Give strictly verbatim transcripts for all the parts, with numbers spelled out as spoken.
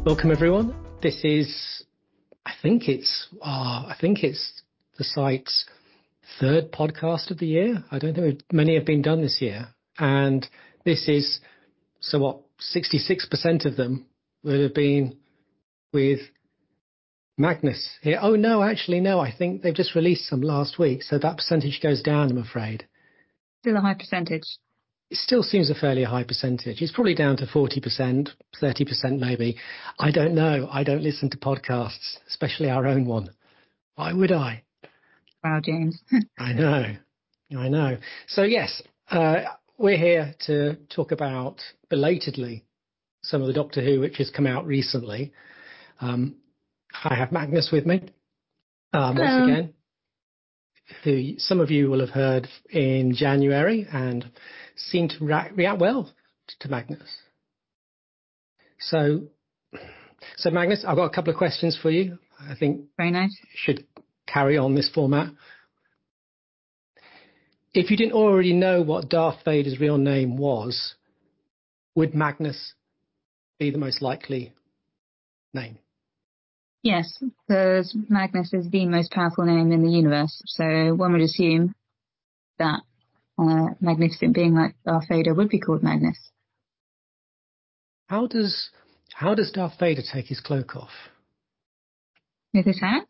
Welcome, everyone. This is, I think it's, uh, I think it's the site's third podcast of the year. I don't think many have been done this year. And this is, so what, sixty-six percent of them would have been with Magnus here. Oh, no, actually, no, I think they've just released some last week. So that percentage goes down, I'm afraid. Still a high percentage. It still seems a fairly high percentage. It's probably down to forty percent, thirty percent maybe. I don't know. I don't listen to podcasts, especially our own one. Why would I? Wow, James. I know. I know. So, yes, uh, we're here to talk about, belatedly, some of the Doctor Who which has come out recently. Um, I have Magnus with me um, once again, who some of you will have heard in January and seemed to react, react well to Magnus. So, so Magnus, I've got a couple of questions for you. I think very nice. Should carry on this format. If you didn't already know what Darth Vader's real name was, would Magnus be the most likely name? Yes, because Magnus is the most powerful name in the universe. So one would assume that uh, magnificent being like Darth Vader would be called Magnus. How does how does Darth Vader take his cloak off? With his hat?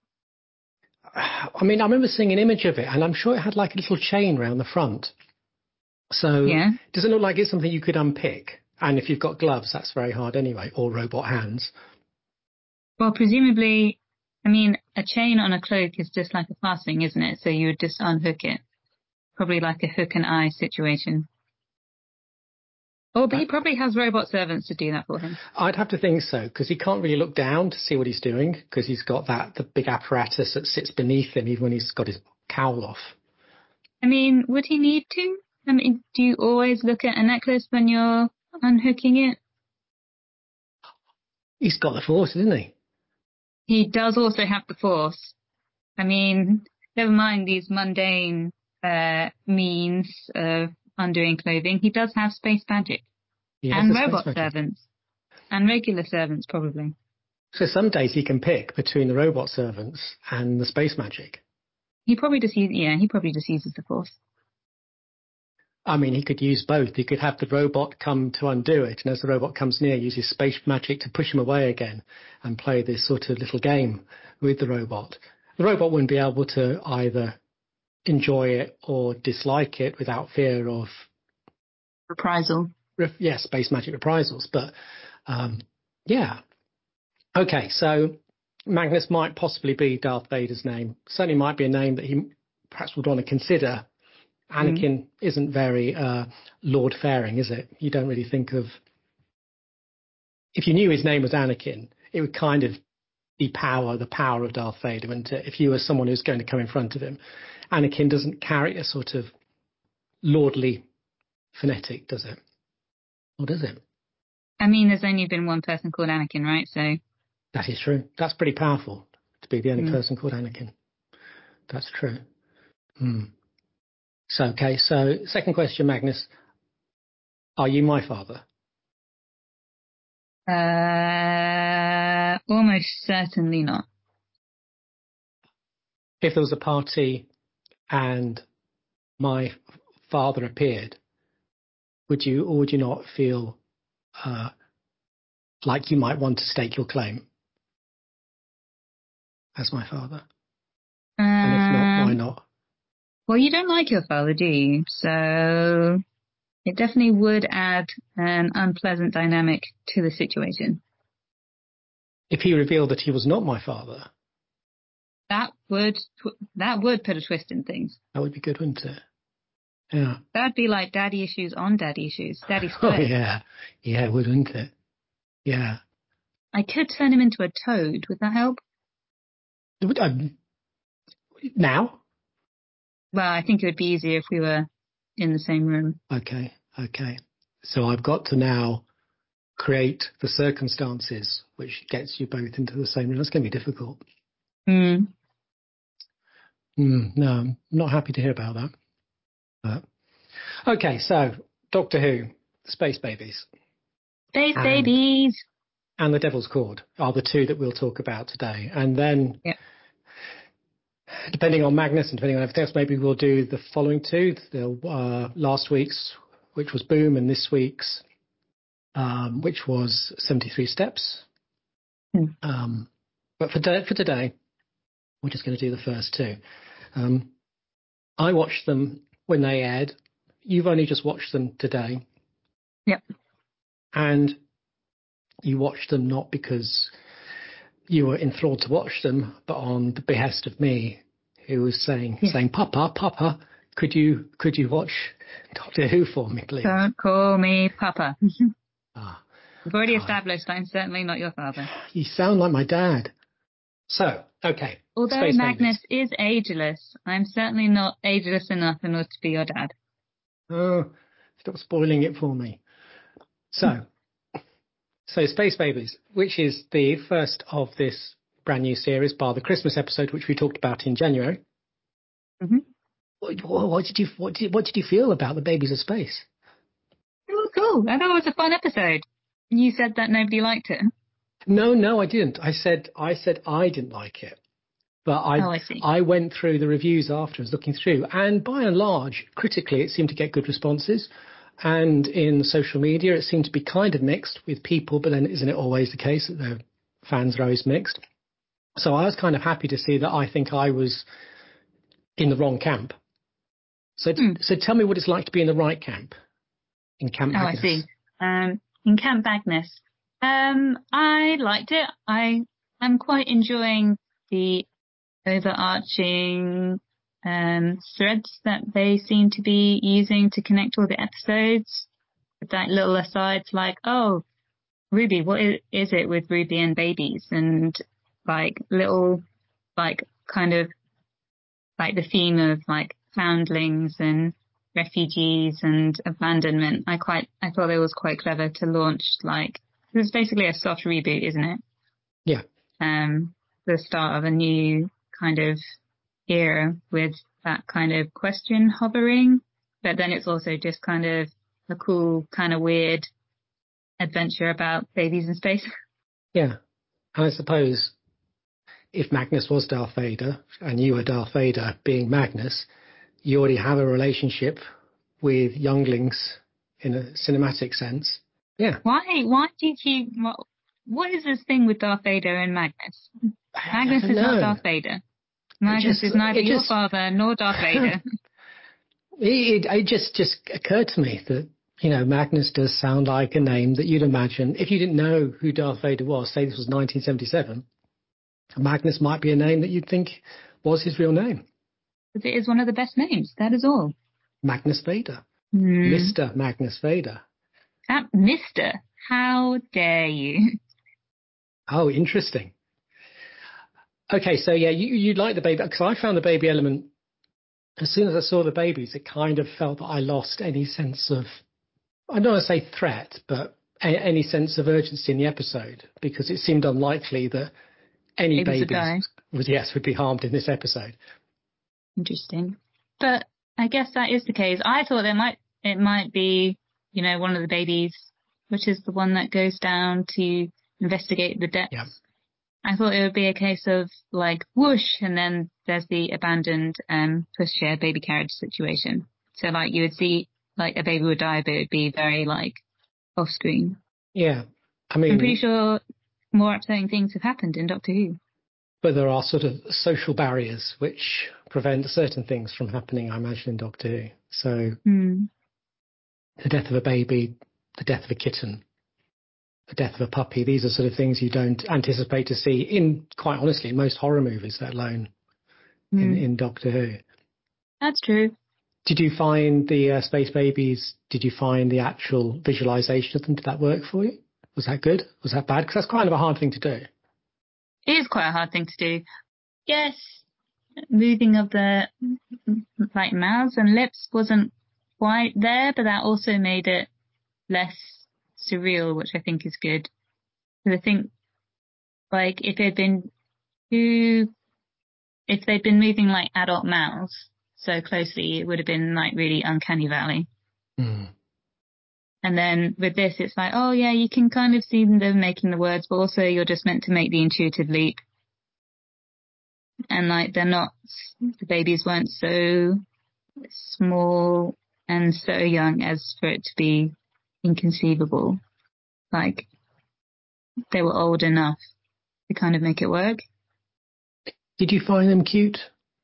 I mean, I remember seeing an image of it, and I'm sure it had like a little chain around the front. So yeah. Does it look like it's something you could unpick? And if you've got gloves, that's very hard anyway, or robot hands. Well, presumably, I mean, a chain on a cloak is just like a fastening, isn't it? So you would just unhook it. Probably like a hook and eye situation. Oh, but he probably has robot servants to do that for him. I'd have to think so, because he can't really look down to see what he's doing, because he's got that the big apparatus that sits beneath him, even when he's got his cowl off. I mean, would he need to? I mean, do you always look at a necklace when you're unhooking it? He's got the Force, isn't he? He does also have the Force. I mean, never mind these mundane uh, means of undoing clothing. He does have space magic. And robot servants. And regular servants, probably. So some days he can pick between the robot servants and the space magic. He probably just uses, yeah, he probably just uses the Force. I mean, he could use both. He could have the robot come to undo it, and as the robot comes near, use his space magic to push him away again and play this sort of little game with the robot. The robot wouldn't be able to either enjoy it or dislike it without fear of reprisal. Yes, yeah, space magic reprisals. But um, yeah. Okay, so Magnus might possibly be Darth Vader's name. Certainly might be a name that he perhaps would want to consider. Anakin mm. isn't very uh, Lord Faring, is it? You don't really think of... If you knew his name was Anakin, it would kind of depower the power of Darth Vader, wouldn't it? If you were someone who's going to come in front of him. Anakin doesn't carry a sort of lordly phonetic, does it? Or does it? I mean, there's only been one person called Anakin, right? So that is true. That's pretty powerful, to be the only mm. person called Anakin. That's true. Hmm. So, okay, so second question, Magnus. Are you my father? Uh, almost certainly not. If there was a party and my father appeared, would you or would you not feel uh, like you might want to stake your claim as my father? Um, and if not, why not? Well, you don't like your father, do you? So it definitely would add an unpleasant dynamic to the situation. If he revealed that he was not my father, that would that would put a twist in things. That would be good, wouldn't it? Yeah. That'd be like daddy issues on daddy issues. Daddy split. Oh, yeah. Yeah, it would, wouldn't it? Yeah. I could turn him into a toad. Would that help? Um, now? Well, I think it would be easier if we were in the same room. Okay, okay. So I've got to now create the circumstances which gets you both into the same room. That's going to be difficult. Hmm. Mm, no, I'm not happy to hear about that. But, okay, so Doctor Who, Space Babies. Space and, Babies! and The Devil's Chord are the two that we'll talk about today. And then, yeah. depending on Magnus and depending on everything else, maybe we'll do the following two. The, uh, last week's, which was Boom, and this week's, um, which was seventy-three Steps. Hmm. Um, but for, de- for today, we're just going to do the first two. Um, I watched them when they aired. You've only just watched them today. Yep. And you watched them not because you were enthralled to watch them, but on the behest of me, who was saying, yeah. saying, Papa, Papa, could you could you watch Doctor Who for me, please? Don't call me Papa. ah, We've already God. established I'm certainly not your father. You sound like my dad. So, okay. Although Space Magnus Babies. is ageless, I'm certainly not ageless enough in order to be your dad. Oh, stop spoiling it for me. So, so Space Babies, which is the first of this brand new series, bar the Christmas episode, which we talked about in January. Mm-hmm. What, what did you what did what did you feel about the Babies of Space? It was cool. I thought it was a fun episode. You said that nobody liked it. No, no, I didn't. I said I said I didn't like it. But I, oh, I, see. I went through the reviews afterwards, looking through, and by and large, critically, it seemed to get good responses. And in social media, it seemed to be kind of mixed with people, but then isn't it always the case that the fans are always mixed? So I was kind of happy to see that I think I was in the wrong camp. So, hmm. so tell me what it's like to be in the right camp, in Camp Magnus. Oh, I see. Um, in Camp Magnus, um, I liked it. I am quite enjoying the overarching um, threads that they seem to be using to connect all the episodes. With like little asides like, oh, Ruby, what is, is it with Ruby and babies? And like little, like kind of like the theme of like foundlings and refugees and abandonment. I quite, I thought it was quite clever to launch like, it was basically a soft reboot, isn't it? Yeah. Um, the start of a new kind of era with that kind of question hovering, but then it's also just kind of a cool, kind of weird adventure about babies in space. Yeah. And I suppose if Magnus was Darth Vader and you were Darth Vader being Magnus, you already have a relationship with younglings in a cinematic sense. Yeah. Why, why do you keep, what, what is this thing with Darth Vader and Magnus? Magnus is not Darth Vader. Magnus just, is neither your just, father nor Darth Vader. it, it, it just, just occurred to me that, you know, Magnus does sound like a name that you'd imagine, if you didn't know who Darth Vader was, say this was nineteen seventy-seven, Magnus might be a name that you'd think was his real name. Because it is one of the best names, that is all. Magnus Vader. Mm. Mister Magnus Vader. That Mister How dare you? Oh, interesting. Okay, so yeah, you, you like the baby, because I found the baby element, as soon as I saw the babies, it kind of felt that I lost any sense of, I don't want to say threat, but a, any sense of urgency in the episode, because it seemed unlikely that any babies, babies would, yes, would be harmed in this episode. Interesting. But I guess that is the case. I thought there might, it might be, you know, one of the babies, which is the one that goes down to investigate the depths. Yeah. I thought it would be a case of like whoosh, and then there's the abandoned um pushchair baby carriage situation. So like you would see like a baby would die, but it would be very like off screen. Yeah, I mean, I'm pretty sure more upsetting things have happened in Doctor Who. But there are sort of social barriers which prevent certain things from happening, I imagine, in Doctor Who. So mm. the death of a baby, the death of a kitten, the death of a puppy, these are sort of things you don't anticipate to see in, quite honestly, in most horror movies, let alone mm. in, in Doctor Who. That's true. Did you find the uh, Space Babies, did you find the actual visualization of them, did that work for you? Was that good? Was that bad? Because that's kind of a hard thing to do. It is quite a hard thing to do. Yes, moving of the like mouths and lips wasn't quite there, but that also made it less surreal, which I think is good. Because I think, like, if it had been too, if they'd been moving like adult mouths so closely, it would have been like really uncanny valley. Mm. And then with this, it's like, oh yeah, you can kind of see them making the words, but also you're just meant to make the intuitive leap. And like, they're not, the babies weren't so small and so young as for it to be inconceivable. Like, they were old enough to kind of make it work. Did you find them cute?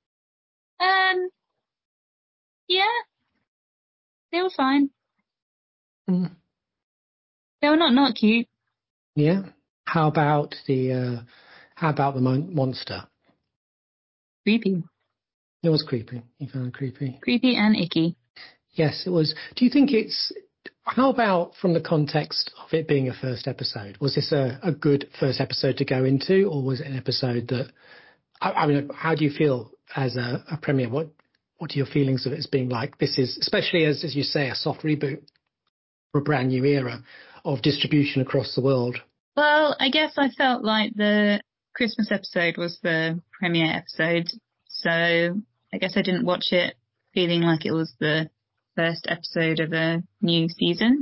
Um, yeah, they were fine. Mm. They were not not cute. Yeah. How about the uh, how about the mon- monster? Creepy. It was creepy. You found it creepy. Creepy and icky. Yes, it was. Do you think it's? How about from the context of it being a first episode? Was this a, a good first episode to go into, or was it an episode that? I, I mean, how do you feel as a, a premiere? What What are your feelings of it as being like? This is, especially as as you say, a soft reboot for a brand new era of distribution across the world. Well, I guess I felt like the Christmas episode was the premiere episode, so I guess I didn't watch it feeling like it was the first episode of a new season.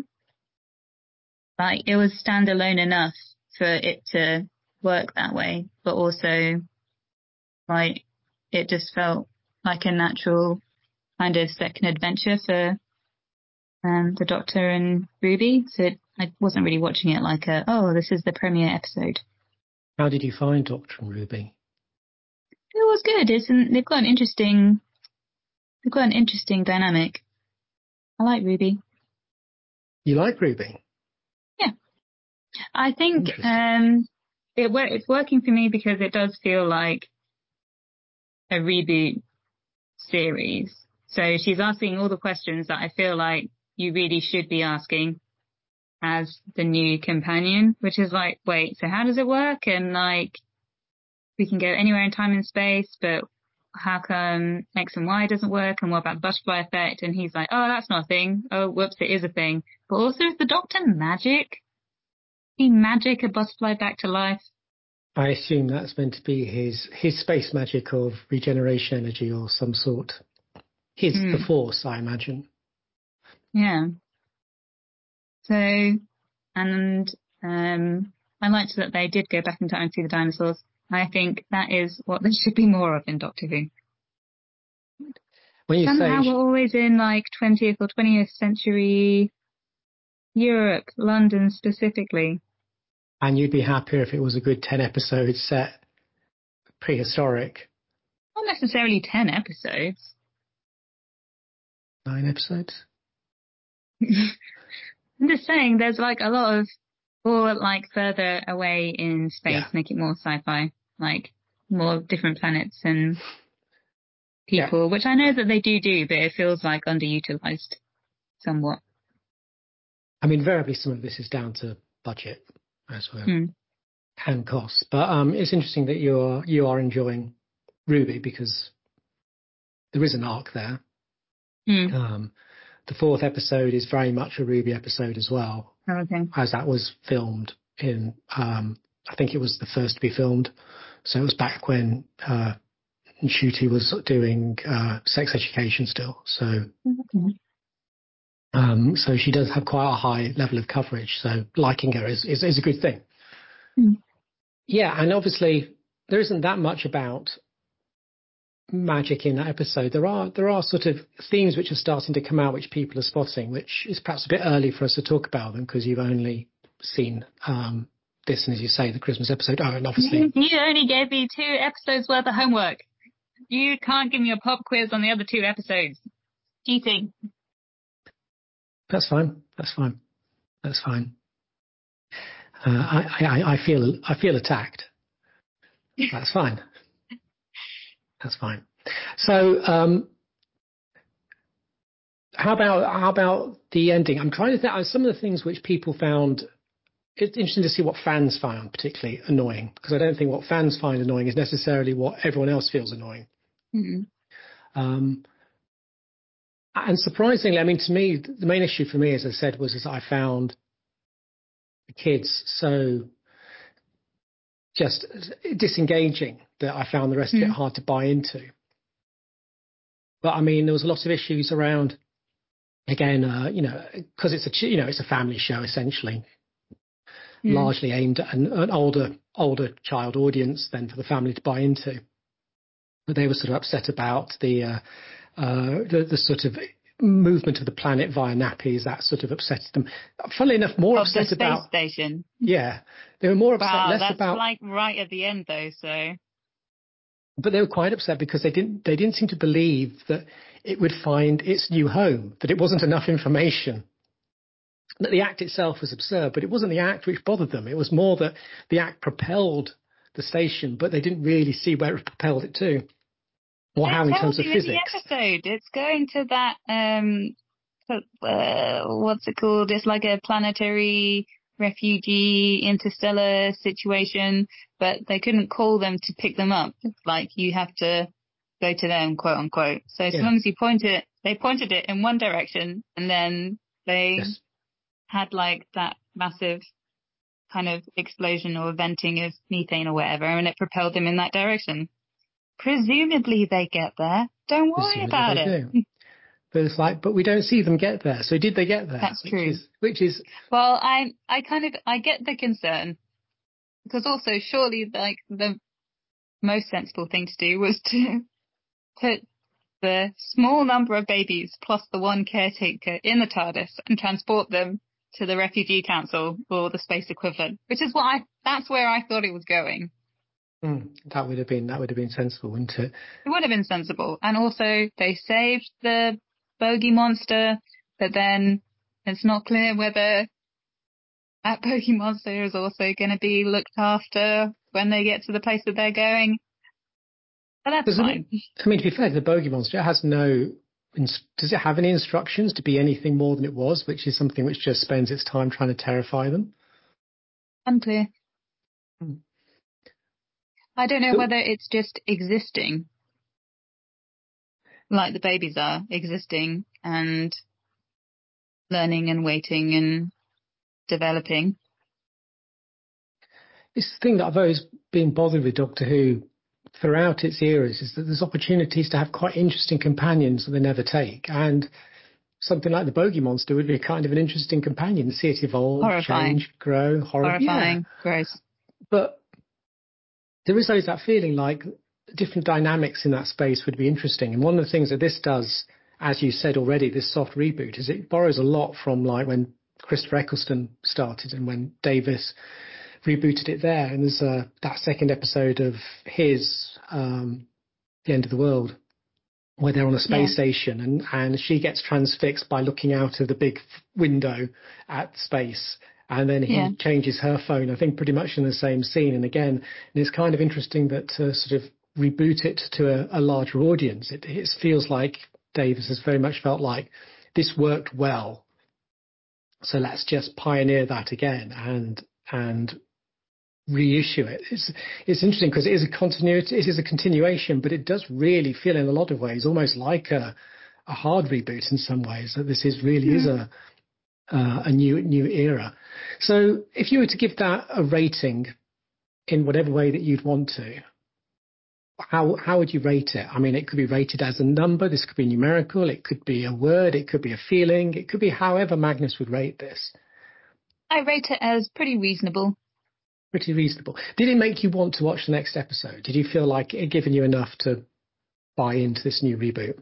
Like, it was standalone enough for it to work that way, but also, like, it just felt like a natural kind of second adventure for um, the Doctor and Ruby, so it, I wasn't really watching it like a, oh, this is the premiere episode. How did you find Doctor and Ruby? It was good. It's an, they've got an interesting, they've got an interesting dynamic. I like Ruby. You like Ruby? Yeah, I think um, it it's working for me because it does feel like a reboot series. So she's asking all the questions that I feel like you really should be asking as the new companion, which is like, wait, so how does it work? And like, we can go anywhere in time and space, but how come X and Y doesn't work? And what about the butterfly effect? And he's like, oh, that's not a thing. Oh, whoops, it is a thing. But also, is the Doctor magic? He magic a butterfly back to life? I assume that's meant to be his his space magic of regeneration energy or some sort. His Mm. the Force, I imagine. Yeah. So, and um, I liked that they did go back in time and see the dinosaurs. I think that is what there should be more of in Doctor Who. When you Somehow say, we're always in like twentieth or twentieth century Europe, London specifically. and you'd be happier if it was a good ten episodes set prehistoric. Not necessarily ten episodes. Nine episodes? I'm just saying there's like a lot of, or like further away in space, yeah. Make it more sci-fi, like more different planets and people, yeah. Which I know that they do do, but it feels like underutilized somewhat. I mean, invariably some of this is down to budget as well, mm. and costs. But um, it's interesting that you are you are enjoying Ruby because there is an arc there. Mm. Um, the fourth episode is very much a Ruby episode as well, oh, okay. as that was filmed in. Um, I think it was the first to be filmed, so it was back when uh, Ncuti was doing uh, sex education still. So. Okay. Um, so she does have quite a high level of coverage. So liking her is, is, is a good thing. Mm. Yeah, and obviously there isn't that much about magic in that episode. There are there are sort of themes which are starting to come out, which people are spotting, which is perhaps a bit early for us to talk about them because you've only seen um, this, and as you say, the Christmas episode. Oh, and obviously you only gave me two episodes worth of homework. You can't give me a pop quiz on the other two episodes. Cheating. That's fine. That's fine. That's fine. Uh, I, I, I feel I feel attacked. That's fine. That's fine. So, um, how about how about the ending? I'm trying to think. Some of the things which people found. It's interesting to see what fans found particularly annoying, because I don't think what fans find annoying is necessarily what everyone else feels annoying. Mm-hmm. Um, and surprisingly, I mean, to me, the main issue for me, as I said, was that I found the kids so just disengaging that I found the rest mm-hmm. of it hard to buy into. But I mean, there was a lot of issues around again, uh, you know, because it's a ch- you know it's a family show essentially, mm. largely aimed at an, an older older child audience than for the family to buy into. But they were sort of upset about the uh, uh, the, the sort of movement of the planet via nappies. That sort of upset them. Funnily enough, more of upset the space about station. Yeah, they were more upset. Wow, less that's about like right at the end though. So, but they were quite upset because they didn't they didn't seem to believe that it would find its new home. That it wasn't enough information. That the act itself was absurd, but it wasn't the act which bothered them. It was more that the act propelled the station, but they didn't really see where it propelled it to, or how in terms of physics. In the episode, it's going to that um, uh, what's it called? It's like a planetary refugee interstellar situation, but they couldn't call them to pick them up. It's like you have to go to them, quote unquote. So as yeah. long as you point it, they pointed it in one direction, and then they. Yes. had like that massive kind of explosion or venting of methane or whatever, and it propelled them in that direction. Presumably they get there. Don't worry Presumably about it. Do. But it's like, but we don't see them get there. So did they get there? That's which true. Is, which is well, I I kind of I get the concern, because also surely like the most sensible thing to do was to put the small number of babies plus the one caretaker in the TARDIS and transport them to the Refugee Council or the space equivalent, which is what I, that's where I thought it was going. Mm, that would have been, that would have been sensible, wouldn't it? It would have been sensible. And also they saved the bogey monster, but then it's not clear whether that bogey monster is also going to be looked after when they get to the place that they're going. But that's Doesn't fine. It, I mean, to be fair, the bogey monster has no, does it have any instructions to be anything more than it was, which is something which just spends its time trying to terrify them? Unclear. Hmm. I don't know so, whether it's just existing, like the babies are, existing and learning and waiting and developing. It's the thing that I've always been bothered with Doctor Who throughout its eras, is that there's opportunities to have quite interesting companions that they never take. And something like the bogey monster would be a kind of an interesting companion, see it evolve, horrifying. change, grow, horror- horrifying, yeah. gross. But there is always that feeling like different dynamics in that space would be interesting. And one of the things that this does, as you said already, this soft reboot, is it borrows a lot from like when Christopher Eccleston started and when Davis rebooted it there. And there's uh, that second episode of his um, The End of the World, where they're on a space yeah. station and, and she gets transfixed by looking out of the big window at space. And then he yeah. changes her phone, I think pretty much in the same scene. And again, and it's kind of interesting that to sort of reboot it to a, a larger audience, it, it feels like Davis has very much felt like this worked well. So let's just pioneer that again and and reissue it. It's it's interesting because it is a continuity, it is a continuation, but it does really feel in a lot of ways almost like a a hard reboot in some ways. That this is really mm. is a uh, a new new era. So if you were to give that a rating in whatever way that you'd want to, how how would you rate it? I mean, it could be rated as a number. This could be numerical. It could be a word. It could be a feeling. It could be however Magnus would rate this. I rate it as pretty reasonable. Pretty reasonable. Did it make you want to watch the next episode? Did you feel like it had given you enough to buy into this new reboot?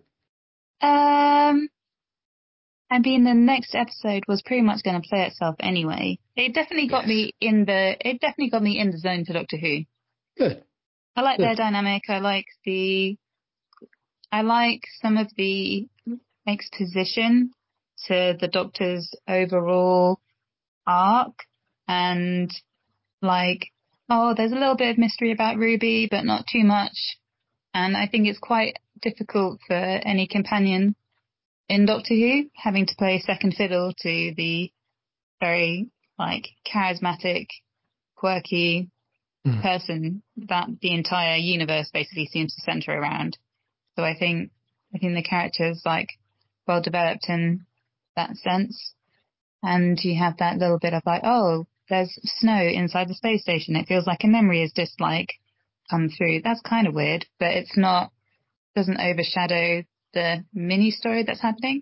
Um, I mean, the next episode was pretty much going to play itself anyway. It definitely got yes. me in the. It definitely got me in the zone for Doctor Who. Good. I like Good. their dynamic. I like the. I like some of the exposition to the Doctor's overall arc, and like, oh, there's a little bit of mystery about Ruby, but not too much. And I think it's quite difficult for any companion in Doctor Who having to play second fiddle to the very like charismatic, quirky mm. person that the entire universe basically seems to center around. So I think I think the character is like well developed in that sense. And you have that little bit of like, oh, there's snow inside the space station. It feels like a memory has just like come through. That's kind of weird, but it's not, doesn't overshadow the mini story that's happening.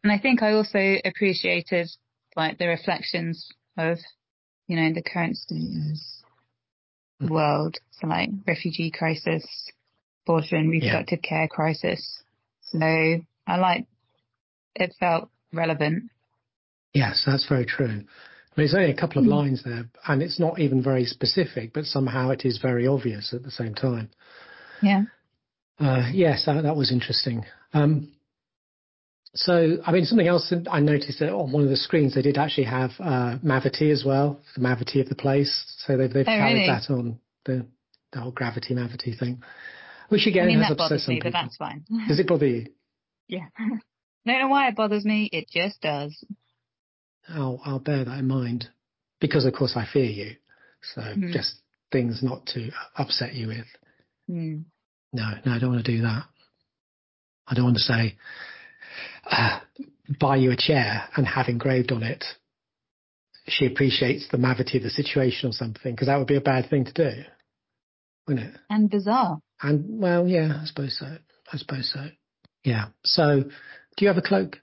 And I think I also appreciated like the reflections of, you know, the current state of the world. So like refugee crisis, abortion, reproductive yeah. care crisis. So I like, it felt relevant. Yes, that's very true. I mean, there's only a couple of mm. lines there, and it's not even very specific, but somehow it is very obvious at the same time. Yeah. Uh, yes, that, that was interesting. Um, so, I mean, something else I noticed that on one of the screens, they did actually have uh, Mavity as well, the Mavity of the place. So they've, they've oh, carried really? that on, the, the whole gravity Mavity thing, which again I mean, has that upset bothers some me, people. But that's fine. Does it bother you? Yeah. I don't know why it bothers me. It just does. I'll, I'll bear that in mind because, of course, I fear you. So mm. just things not to upset you with. Mm. No, no, I don't want to do that. I don't want to say, uh, buy you a chair and have engraved on it, she appreciates the mavity of the situation or something, because that would be a bad thing to do, wouldn't it? And bizarre. And, well, yeah, I suppose so. I suppose so. Yeah. So, do you have a cloak?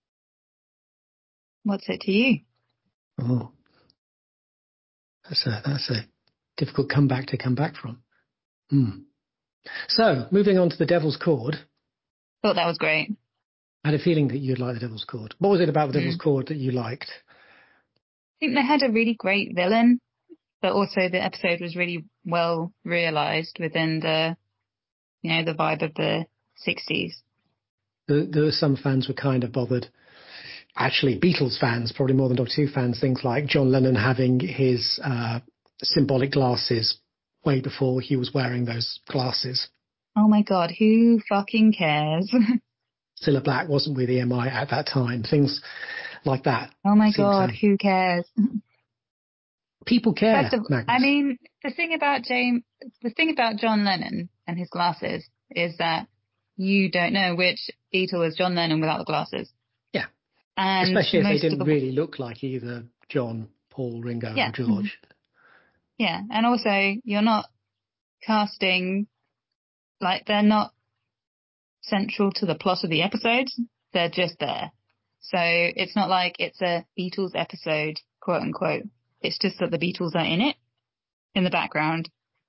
What's it to you? Oh, that's a, that's a difficult comeback to come back from. Hmm. So, moving on to the Devil's Chord. Thought that was great. I had a feeling that you'd like the Devil's Chord. What was it about the Devil's mm. Chord that you liked? I think they had a really great villain, but also the episode was really well realised within the, you know, the vibe of the sixties. There, there were some fans were kind of bothered. Actually, Beatles fans, probably more than Doctor Who fans, things like John Lennon having his uh, symbolic glasses way before he was wearing those glasses. Oh my God, who fucking cares? Cilla Black wasn't with E M I at that time. Things like that. Oh my God, to... who cares? People care. First of, I mean, the thing about James, the thing about John Lennon and his glasses is that you don't know which Beatle is John Lennon without the glasses. Yeah. And especially if they didn't the... really look like either John, Paul, Ringo, yeah. or George. Yeah, and also you're not casting, like, they're not central to the plot of the episodes. They're just there. So it's not like it's a Beatles episode, quote unquote. It's just that the Beatles are in it, in the background.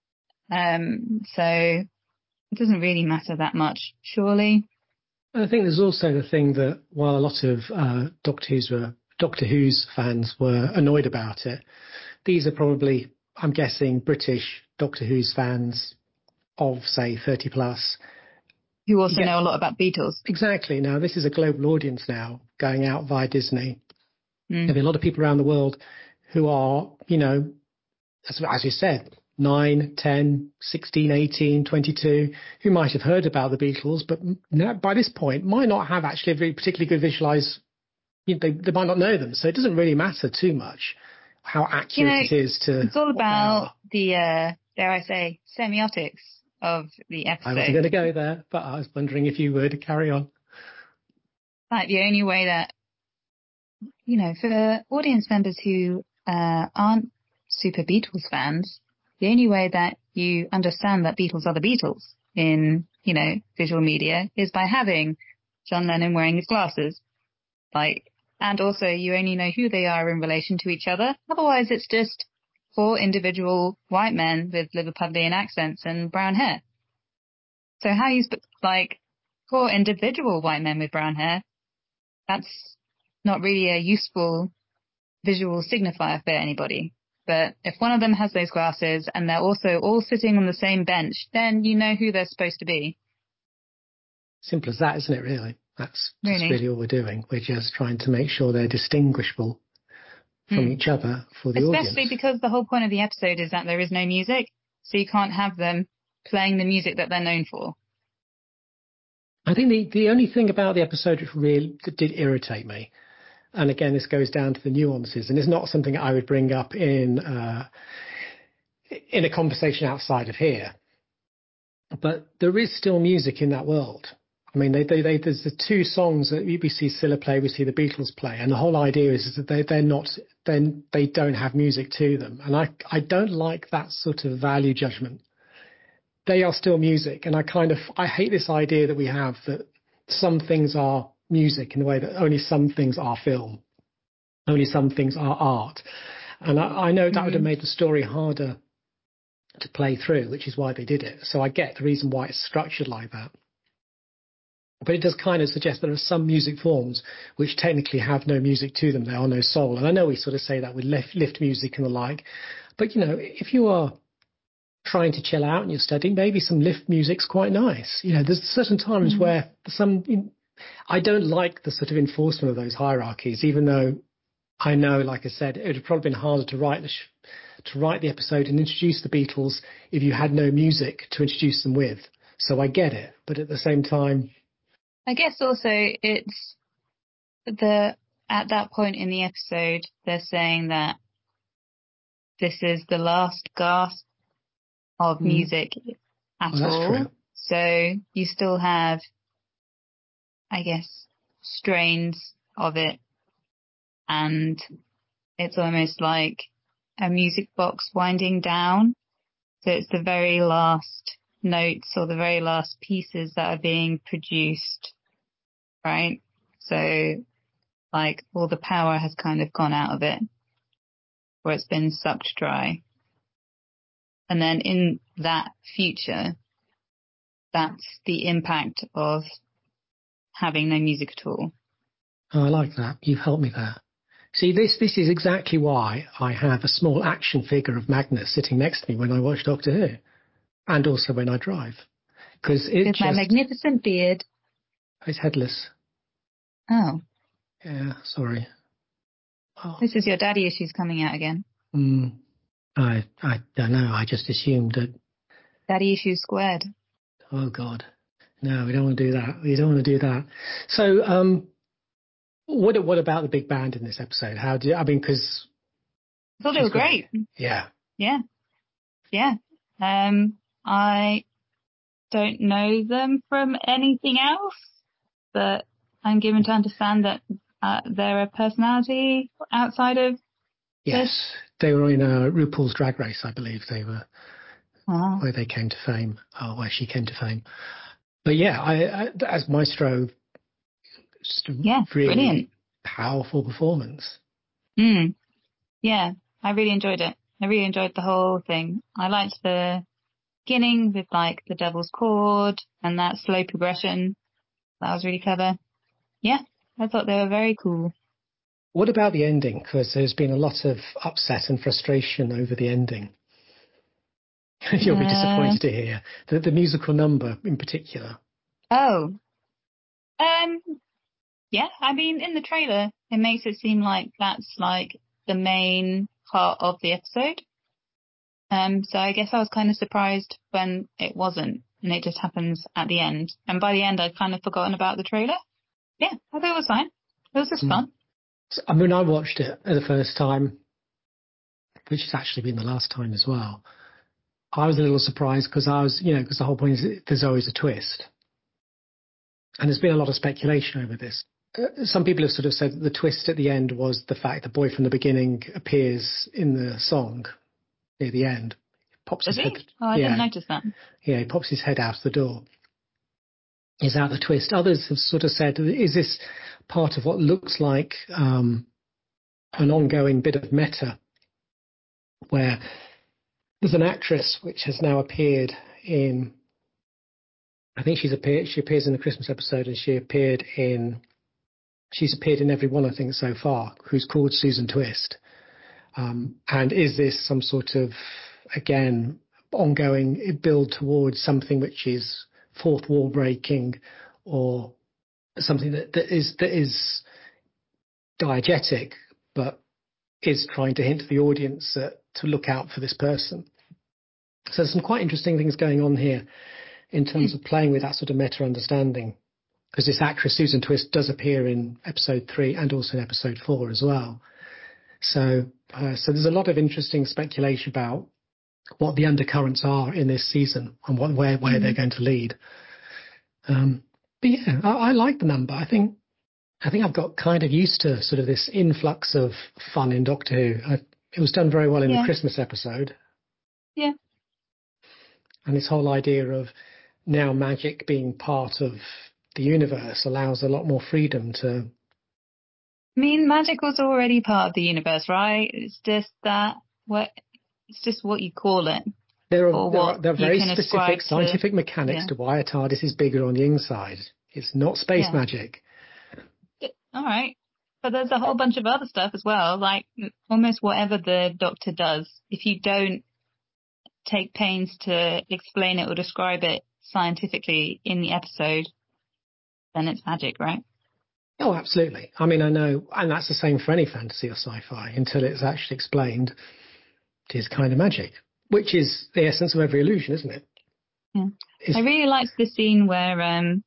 Um, so it doesn't really matter that much, surely. I think there's also the thing that while a lot of uh, Doctor Who's were, Doctor Who's fans were annoyed about it, these are probably, I'm guessing, British Doctor Who's fans of, say, thirty plus. Who also get, know a lot about Beatles. Exactly. Now, this is a global audience now, going out via Disney. Mm. There'll be a lot of people around the world who are, you know, as, as you said, nine, ten, sixteen, eighteen, twenty-two, who might have heard about the Beatles, but now, by this point might not have actually a very particularly good visualize. You know, they, they might not know them. So it doesn't really matter too much how accurate you know, it is to. It's all about the, uh, dare I say, semiotics of the episode. I wasn't going to go there, but I was wondering if you would carry on. Like the only way that, you know, for audience members who uh, aren't super Beatles fans, the only way that you understand that Beatles are the Beatles in, you know, visual media is by having John Lennon wearing his glasses. Like, and also you only know who they are in relation to each other. Otherwise it's just four individual white men with Liverpudlian accents and brown hair. So how you, sp- like, four individual white men with brown hair, that's not really a useful visual signifier for anybody. But if one of them has those glasses and they're also all sitting on the same bench, then you know who they're supposed to be. Simple as that, isn't it, really? That's just really, really all we're doing. We're just trying to make sure they're distinguishable from mm. each other for the Especially audience. Especially because the whole point of the episode is that there is no music, so you can't have them playing the music that they're known for. I think the, the only thing about the episode which really that did irritate me, and again, this goes down to the nuances, and it's not something I would bring up in uh, in a conversation outside of here, but there is still music in that world. I mean, they, they, they, there's the two songs that we see Cilla play, we see the Beatles play, and the whole idea is, is that they, they're not, then they don't have music to them, and I I don't like that sort of value judgment. They are still music, and I kind of I hate this idea that we have that some things are music in the way that only some things are film, only some things are art. And I, I know that mm-hmm. would have made the story harder to play through, which is why they did it. So I get the reason why it's structured like that. But it does kind of suggest there are some music forms which technically have no music to them. There are no soul. And I know we sort of say that with lift, lift music and the like. But, you know, if you are trying to chill out and you're studying, maybe some lift music's quite nice. You know, there's certain times mm-hmm. where some... I don't like the sort of enforcement of those hierarchies, even though I know, like I said, it would have probably been harder to write the sh- to write the episode and introduce the Beatles if you had no music to introduce them with. So I get it. But at the same time... I guess also it's the at that point in the episode, they're saying that this is the last gasp of mm. music at oh, that's all. True. So you still have, I guess, strains of it, and it's almost like a music box winding down. So it's the very last notes or the very last pieces that are being produced, right? So like all the power has kind of gone out of it, where it's been sucked dry. And then in that future, that's the impact of having no music at all. Oh, I like that. You've helped me there. See, this this is exactly why I have a small action figure of Magnus sitting next to me when I watch Doctor Who, and also when I drive. Because it With just... my magnificent beard. It's headless. Oh. Yeah, sorry. Oh. This is your daddy issues coming out again. Mm, I I don't know. I just assumed that... Daddy issues squared. Oh, God. No, we don't want to do that. We don't want to do that. So, um... What what about the big band in this episode? How do you, I mean, because I thought they were great. Yeah, yeah, yeah. Um, I don't know them from anything else, but I'm given to understand that uh, they're a personality outside of. Yes, this. They were in uh, RuPaul's Drag Race, I believe. They were oh. where they came to fame, or where she came to fame. But yeah, I, I as Maestro. Just a yeah, really brilliant. Powerful performance. Mm. Yeah, I really enjoyed it. I really enjoyed the whole thing. I liked the beginning with like the Devil's Chord and that slow progression. That was really clever. Yeah, I thought they were very cool. What about the ending? Because there's been a lot of upset and frustration over the ending. You'll be disappointed uh, to hear the, the musical number in particular. Oh, um. Yeah, I mean, in the trailer, it makes it seem like that's like the main part of the episode. Um, so I guess I was kind of surprised when it wasn't, and it just happens at the end. And by the end, I'd kind of forgotten about the trailer. Yeah, I thought it was fine. It was just mm. fun. So, I mean, I watched it the first time, which has actually been the last time as well. I was a little surprised because I was, you know, because the whole point is there's always a twist. And there's been a lot of speculation over this. Uh, some people have sort of said that the twist at the end was the fact the boy from the beginning appears in the song near the end. Pops Does his he? head. Oh, I yeah, didn't notice that. Yeah, he pops his head out the door. Is that the twist? Others have sort of said, is this part of what looks like um, an ongoing bit of meta where there's an actress which has now appeared in, I think she's appeared, she appears in the Christmas episode and she appeared in, she's appeared in every one, I think, so far, who's called Susan Twist. Um, and is this some sort of, again, ongoing build towards something which is fourth wall breaking or something that, that is that is diegetic, but is trying to hint to the audience uh, to look out for this person. So there's some quite interesting things going on here in terms mm. of playing with that sort of meta understanding, because this actress Susan Twist does appear in episode three and also in episode four as well. So, uh, so there's a lot of interesting speculation about what the undercurrents are in this season and what where where mm. they're going to lead. Um, but yeah, I, I like the number. I think I think I've got kind of used to sort of this influx of fun in Doctor Who. I, it was done very well in yeah. the Christmas episode. Yeah. And this whole idea of now magic being part of the universe allows a lot more freedom to. I mean, magic was already part of the universe, right? It's just that what it's just what you call it. There are, there are, there are very specific scientific to, mechanics yeah. to why a TARDIS is bigger on the inside. It's not space yeah. magic. All right. But there's a whole bunch of other stuff as well. Like almost whatever the Doctor does, if you don't take pains to explain it or describe it scientifically in the episode, then it's magic, right? Oh, absolutely. I mean, I know, and that's the same for any fantasy or sci-fi. Until it's actually explained, it is kind of magic. Which is the essence of every illusion, isn't it? Yeah. It's... I really liked the scene where um,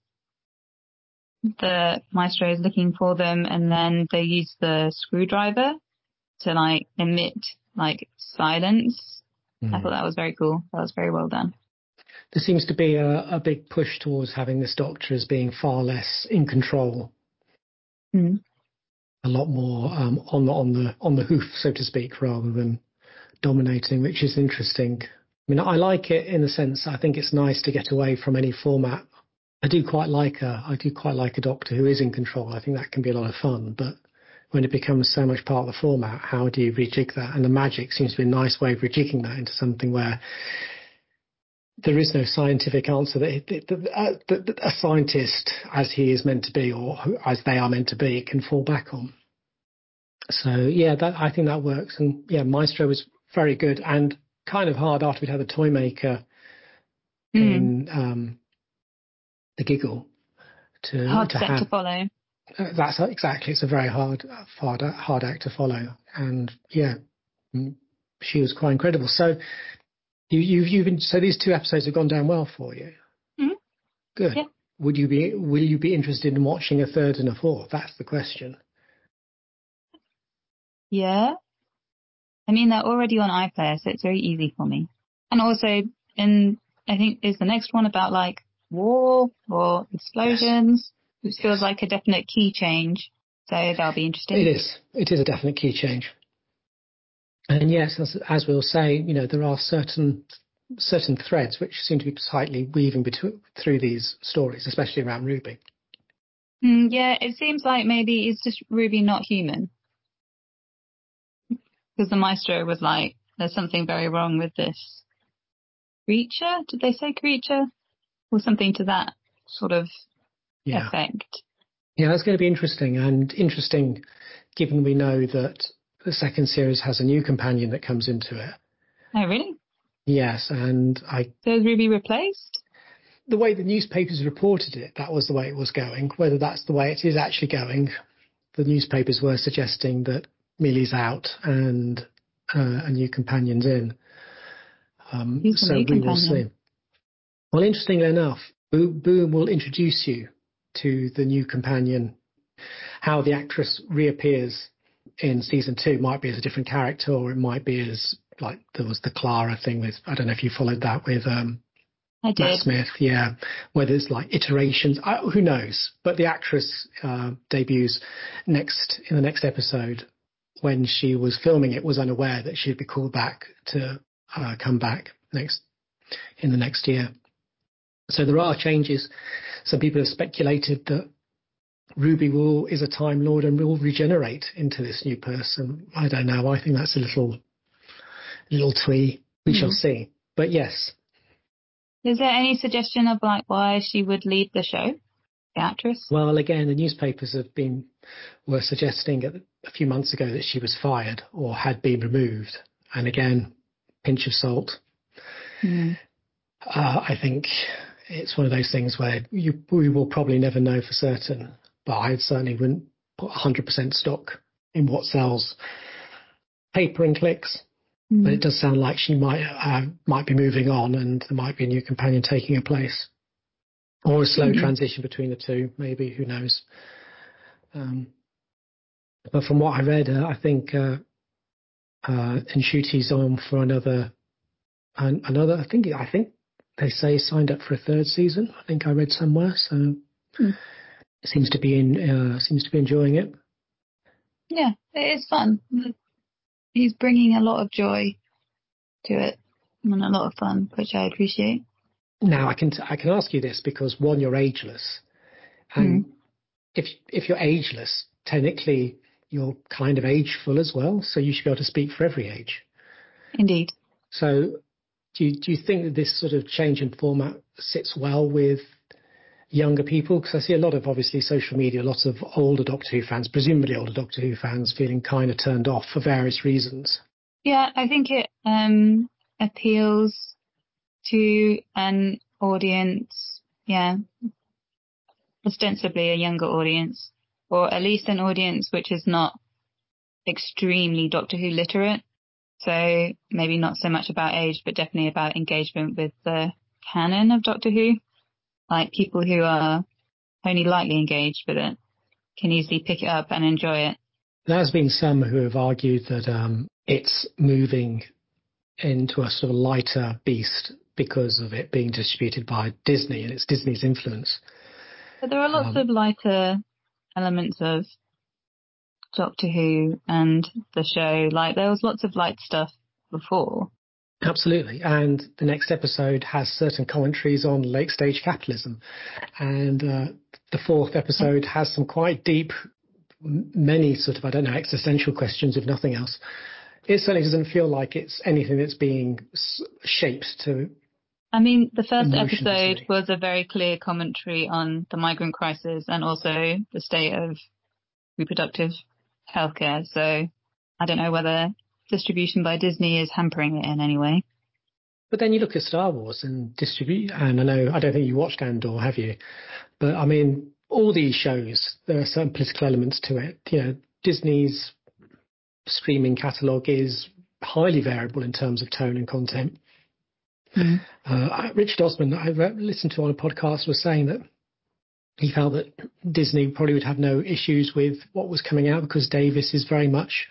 the maestro is looking for them and then they use the screwdriver to, like, emit, like, silence. Mm. I thought that was very cool. That was very well done. There seems to be a, a big push towards having this Doctor as being far less in control. Mm. A lot more um, on the on the on the hoof, so to speak, rather than dominating, which is interesting. I mean, I like it in the sense I think it's nice to get away from any format. I do quite like a I do quite like a Doctor who is in control. I think that can be a lot of fun, but when it becomes so much part of the format, how do you rejig that? And the magic seems to be a nice way of rejigging that into something where there is no scientific answer that, that, uh, that, that a scientist, as he is meant to be or as they are meant to be, can fall back on. So yeah, that I think that works. And yeah, Maestro was very good and kind of hard after we'd had the Toymaker mm. in um, the Giggle to hard to, have, have, to follow. Uh, that's exactly. It's a very hard, hard, hard act to follow. And yeah, she was quite incredible. So you, you've you've been so these two episodes have gone down well for you. Mm-hmm. Good. Yeah. Would you be will you be interested in watching a third and a fourth? That's the question. Yeah. I mean, they're already on iPlayer, so it's very easy for me. And also, in I think is the next one about like war or explosions, yes. which yes. feels like a definite key change. So that'll be interesting. It is. It is a definite key change. And yes, as, as we'll say, you know, there are certain certain threads which seem to be slightly weaving between, through these stories, especially around Ruby. Mm, yeah, it seems like maybe it's just Ruby not human. Because the Maestro was like, there's something very wrong with this creature. Did they say creature? Or something to that sort of yeah. effect. Yeah, that's going to be interesting. And interesting, given we know that the second series has a new companion that comes into it. Oh, really? Yes, and I... So is Ruby replaced? The way the newspapers reported it, that was the way it was going. Whether that's the way it is actually going, the newspapers were suggesting that Millie's out and uh, a new companion's in. Um, Who's the so new we companion? will see. Well, interestingly enough, Boom will introduce you to the new companion. How the actress reappears in season two might be as a different character, or it might be as like there was the Clara thing with, I don't know if you followed that with um, I did. Matt Smith, yeah, where there's like iterations. I, who knows? But the actress uh, debuts next in the next episode. When she was filming it, was unaware that she'd be called back to uh, come back next in the next year. So there are changes. Some people have speculated that Ruby will is a Time Lord and will regenerate into this new person. I don't know. I think that's a little, little twee. We mm. shall see. But yes. Is there any suggestion of like why she would leave the show, the actress? Well, again, the newspapers have been were suggesting a few months ago that she was fired or had been removed. And again, pinch of salt. Mm. Uh, I think it's one of those things where you, we will probably never know for certain. But I certainly wouldn't put one hundred percent stock in what sells paper and clicks. Mm. But it does sound like she might uh, might be moving on and there might be a new companion taking her place. Or a slow mm-hmm. transition between the two, maybe, who knows. Um, but from what I read, uh, I think uh, uh, Nshuti's on for another, an, another, I think, I think they say signed up for a third season. I think I read somewhere, so mm. seems to be in, uh, seems to be enjoying it. Yeah, it is fun. He's bringing a lot of joy to it and a lot of fun, which I appreciate. Now I can t- I can ask you this because one, you're ageless, And mm. if if you're ageless, technically you're kind of ageful as well, so you should be able to speak for every age. Indeed. So do you, do you think that this sort of change in format sits well with younger people? Because I see a lot of, obviously, social media, lots of older Doctor Who fans, presumably older Doctor Who fans, feeling kind of turned off for various reasons. Yeah, I think it um, appeals to an audience, yeah, ostensibly a younger audience, or at least an audience which is not extremely Doctor Who literate. So maybe not so much about age, but definitely about engagement with the canon of Doctor Who. Like people who are only lightly engaged with it can easily pick it up and enjoy it. There's been some who have argued that um, it's moving into a sort of lighter beast because of it being distributed by Disney and it's Disney's influence. But there are lots um, of lighter elements of Doctor Who and the show. Like there was lots of light stuff before. Absolutely. And the next episode has certain commentaries on late stage capitalism. And uh, the fourth episode has some quite deep, many sort of, I don't know, existential questions, if nothing else. It certainly doesn't feel like it's anything that's being shaped to. I mean, the first episode was a very clear commentary on the migrant crisis and also the state of reproductive healthcare. So I don't know whether distribution by Disney is hampering it in any way. But then you look at Star Wars and distribute, and I know, I don't think you watched Andor, have you? But I mean, all these shows, there are certain political elements to it. You know, Disney's streaming catalogue is highly variable in terms of tone and content. Mm. Uh, Richard Osman, I listened to on a podcast, was saying that he felt that Disney probably would have no issues with what was coming out because Davis is very much,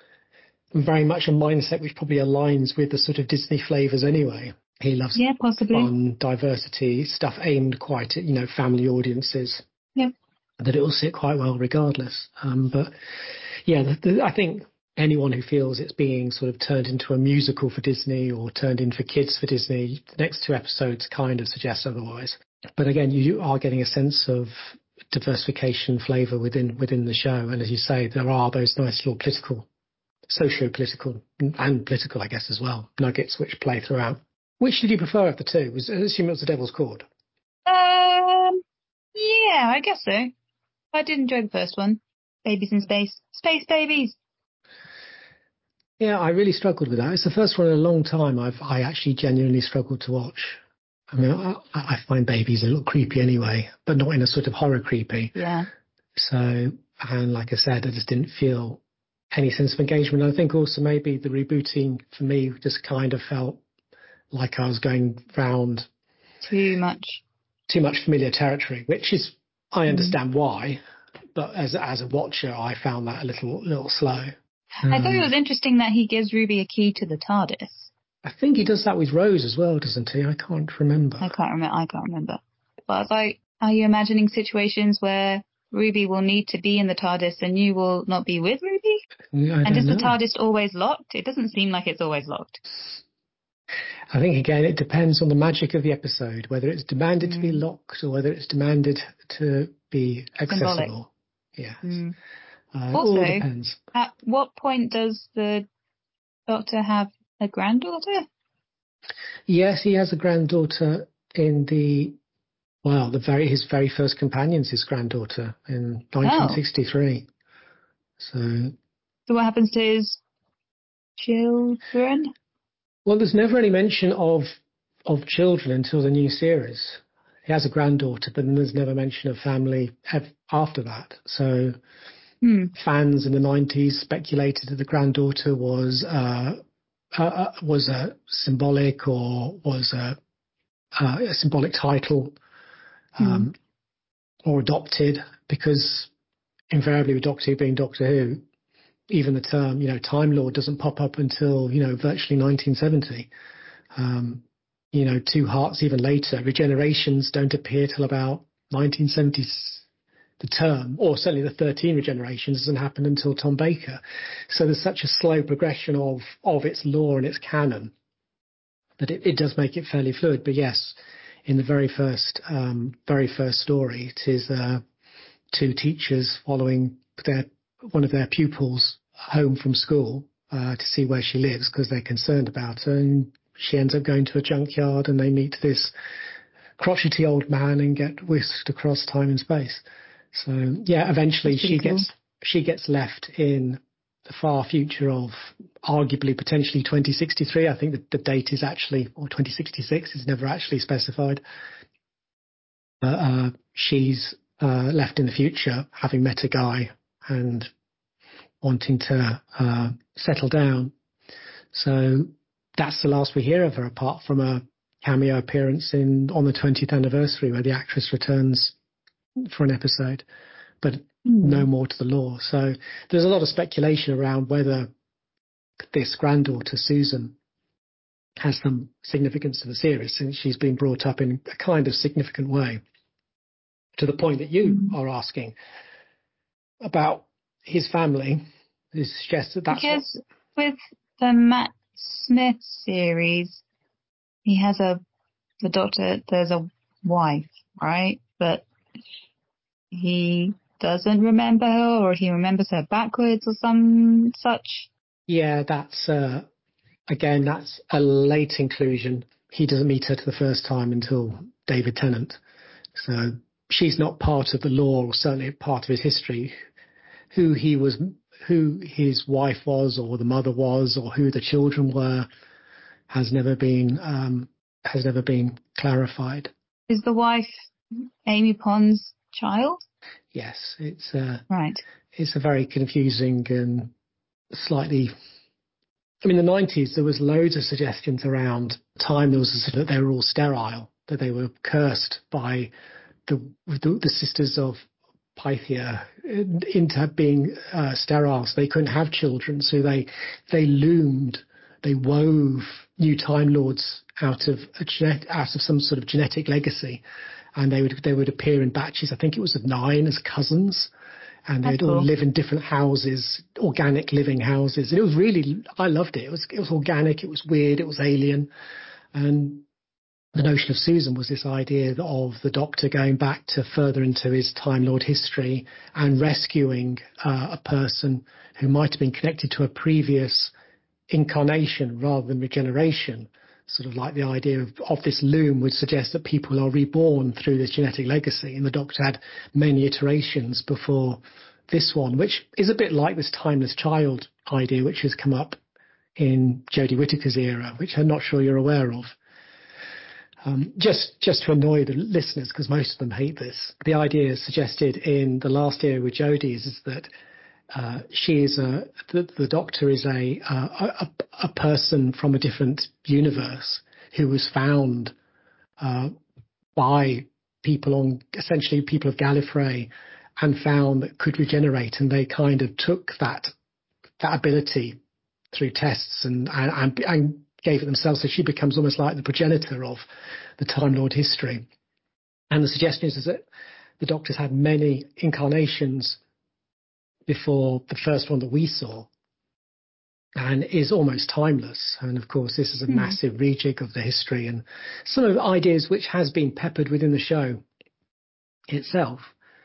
very much a mindset which probably aligns with the sort of Disney flavours anyway. He loves yeah, possibly. fun, diversity, stuff aimed quite at, you know, family audiences. Yeah. That it will sit quite well regardless. Um, but yeah, the, the, I think anyone who feels it's being sort of turned into a musical for Disney or turned in for kids for Disney, the next two episodes kind of suggest otherwise. But again, you are getting a sense of diversification flavour within within the show. And as you say, there are those nice little political, socio-political and political, I guess, as well, nuggets which play throughout. Which did you prefer of the two? Was, I assume it was The Devil's Cord. Um, yeah, I guess so. I did enjoy the first one. Babies in space. Space babies! Yeah, I really struggled with that. It's the first one in a long time I've I actually genuinely struggled to watch. I mean, I, I find babies a little creepy anyway, but not in a sort of horror creepy. Yeah. So, and like I said, I just didn't feel any sense of engagement. I think also maybe the rebooting for me just kind of felt like I was going round too much, too much familiar territory, which is, I understand mm. why, but as as a watcher, I found that a little little slow. Um, I thought it was interesting that he gives Ruby a key to the TARDIS. I think he does that with Rose as well, doesn't he? I can't remember. I can't remember. I can't remember. But I was like, are you imagining situations where Ruby will need to be in the TARDIS and you will not be with Ruby? I and is know. the TARDIS always locked? It doesn't seem like it's always locked. I think, again, it depends on the magic of the episode, whether it's demanded mm. to be locked or whether it's demanded to be accessible. Symbolic. Yeah. Mm. Uh, also, all depends. At what point does the Doctor have a granddaughter? Yes, he has a granddaughter in the, well, the very his very first companion's his granddaughter in nineteen sixty-three. Oh. So, so what happens to his children? Well, there's never any mention of of children until the new series. He has a granddaughter, but then there's never mention of family after that. So hmm. fans in the nineties speculated that the granddaughter was uh, uh, was a symbolic or was a, uh, a symbolic title um, hmm. or adopted, because invariably with Doctor Who being Doctor Who, even the term, you know, Time Lord doesn't pop up until, you know, virtually nineteen seventy. Um, you know, Two Hearts even later. Regenerations don't appear till about nineteen seventy. The term, or certainly the thirteen regenerations, doesn't happen until Tom Baker. So there's such a slow progression of, of its lore and its canon that it, it does make it fairly fluid. But yes, in the very first um, very first story, it is uh, two teachers following their one of their pupils home from school uh, to see where she lives because they're concerned about her. And she ends up going to a junkyard and they meet this crotchety old man and get whisked across time and space. So yeah, eventually she cool. gets she gets left in the far future of arguably potentially twenty sixty-three. I think that the date is actually, or twenty sixty-six is never actually specified. Uh, uh, she's uh, left in the future having met a guy and wanting to uh, settle down. So that's the last we hear of her, apart from a cameo appearance in on the twentieth anniversary where the actress returns for an episode, but mm. no more to the lore. So there's a lot of speculation around whether this granddaughter, Susan, has some significance to the series, since she's been brought up in a kind of significant way, to the point that you mm. are asking about his family. It suggests that that's because what... with the Matt Smith series, he has a the doctor. There's a wife, right? But he doesn't remember her, or he remembers her backwards, or some such. Yeah, that's uh, again, that's a late inclusion. He doesn't meet her for the first time until David Tennant, so she's not part of the lore, or certainly part of his history. Who he was, who his wife was, or the mother was, or who the children were, has never been um, has never been clarified. Is the wife Amy Pond's child? Yes, it's uh, right. It's a very confusing and slightly. I mean, in the nineties there was loads of suggestions around time. There was that they were all sterile, that they were cursed by the the, the sisters of Pythia into being uh, sterile, so they couldn't have children. So they they loomed, they wove new Time Lords out of a genet- out of some sort of genetic legacy, and they would they would appear in batches. I think it was of nine as cousins, and they'd cool. all live in different houses, organic living houses. And it was really, I loved it. It was it was organic. It was weird. It was alien, and the notion of Susan was this idea of the Doctor going back to further into his Time Lord history and rescuing uh, a person who might have been connected to a previous incarnation rather than regeneration. Sort of like the idea of, of this loom would suggest that people are reborn through this genetic legacy. And the Doctor had many iterations before this one, which is a bit like this timeless child idea, which has come up in Jodie Whittaker's era, which I'm not sure you're aware of. Um, just just to annoy the listeners, because most of them hate this, the idea suggested in the last era with Jodie is, is that uh, she is a the, the Doctor is a, a a person from a different universe who was found uh, by people on essentially people of Gallifrey and found that could regenerate, and they kind of took that that ability through tests and and, and gave it themselves, so she becomes almost like the progenitor of the Time Lord history. And the suggestion is, is that the Doctor's had many incarnations before the first one that we saw, and is almost timeless. And of course, this is a mm. massive rejig of the history and some of the ideas which has been peppered within the show itself.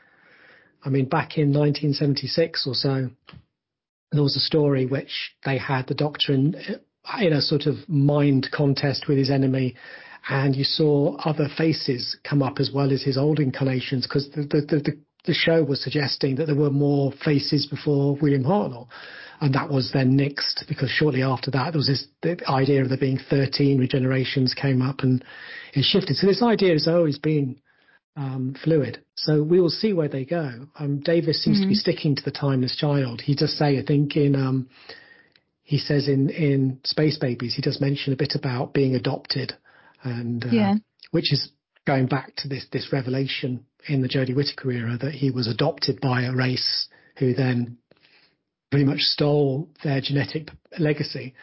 I mean, back in nineteen seventy-six or so, there was a story which they had the Doctor in in a sort of mind contest with his enemy, and you saw other faces come up as well as his old incarnations, because the, the, the, the show was suggesting that there were more faces before William Hartnell, and that was then nixed, because shortly after that there was this the idea of there being thirteen regenerations came up, and it shifted. So this idea has always been um, fluid. So we will see where they go. Um, Davis seems mm-hmm. to be sticking to the timeless child. He does say, I think in um, He says in, in Space Babies, he does mention a bit about being adopted, and uh, yeah. which is going back to this this revelation in the Jodie Whittaker era that he was adopted by a race who then pretty much stole their genetic legacy.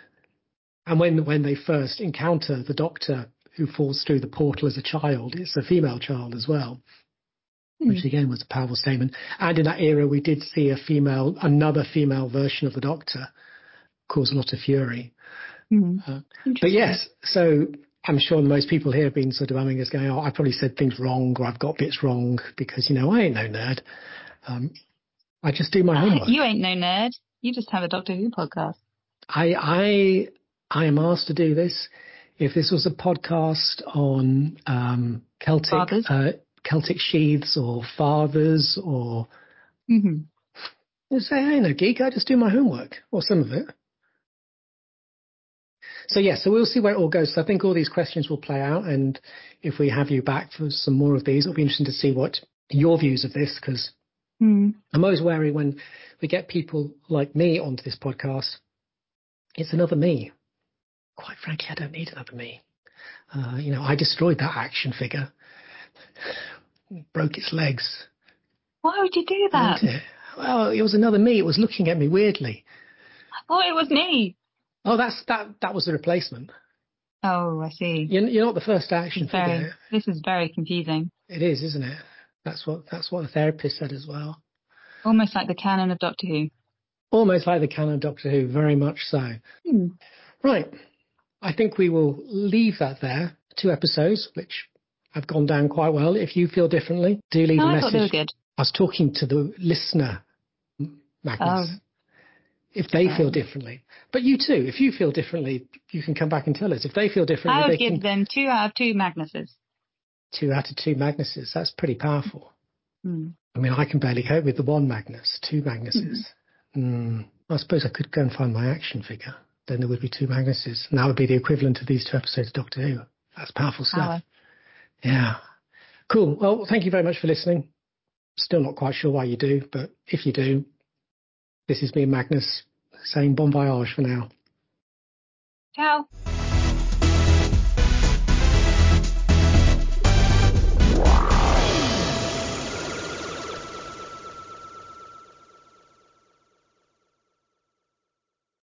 And when when they first encounter the Doctor who falls through the portal as a child, it's a female child as well, mm. which again was a powerful statement. And in that era, we did see a female, another female version of the Doctor, cause a lot of fury. Mm. Uh, but yes, so I'm sure most people here have been sort of umming us going, oh, I probably said things wrong or I've got bits wrong because, you know, I ain't no nerd. Um, I just do my homework. You ain't no nerd. You just have a Doctor Who podcast. I, I, I am asked to do this. If this was a podcast on um, Celtic uh, Celtic sheaths or fathers or... Mm-hmm. You say, I ain't no geek, I just do my homework, or some of it. So, yeah, so we'll see where it all goes. So I think all these questions will play out, and if we have you back for some more of these, it'll be interesting to see what your views of this, because mm. I'm always wary when we get people like me onto this podcast. It's another me. Quite frankly, I don't need another me. Uh, you know, I destroyed that action figure. Broke its legs. Why would you do that? It? Well, it was another me. It was looking at me weirdly. Oh, it was me. Oh, that's that. That was the replacement. Oh, I see. You're, you're not the first action very, figure. This is very confusing. It is, isn't it? That's what that's what the therapist said as well. Almost like the canon of Doctor Who. Almost like the canon of Doctor Who, very much so. Hmm. Right. I think we will leave that there. Two episodes, which have gone down quite well. If you feel differently, do leave no, a I message. thought they were good. I was talking to the listener, Magnus. Oh. If they Right. feel differently. But you too, if you feel differently, you can come back and tell us. If they feel differently, I would they give can... them two out of two Magnuses. Two out of two Magnuses. That's pretty powerful. Mm. I mean, I can barely cope with the one Magnus. Two Magnuses. Mm. Mm. I suppose I could go and find my action figure. Then there would be two Magnuses. And that would be the equivalent of these two episodes of Doctor Who. That's powerful stuff. Power. Yeah. Cool. Well, thank you very much for listening. Still not quite sure why you do, but if you do, this is me, Magnus, saying bon voyage for now. Ciao.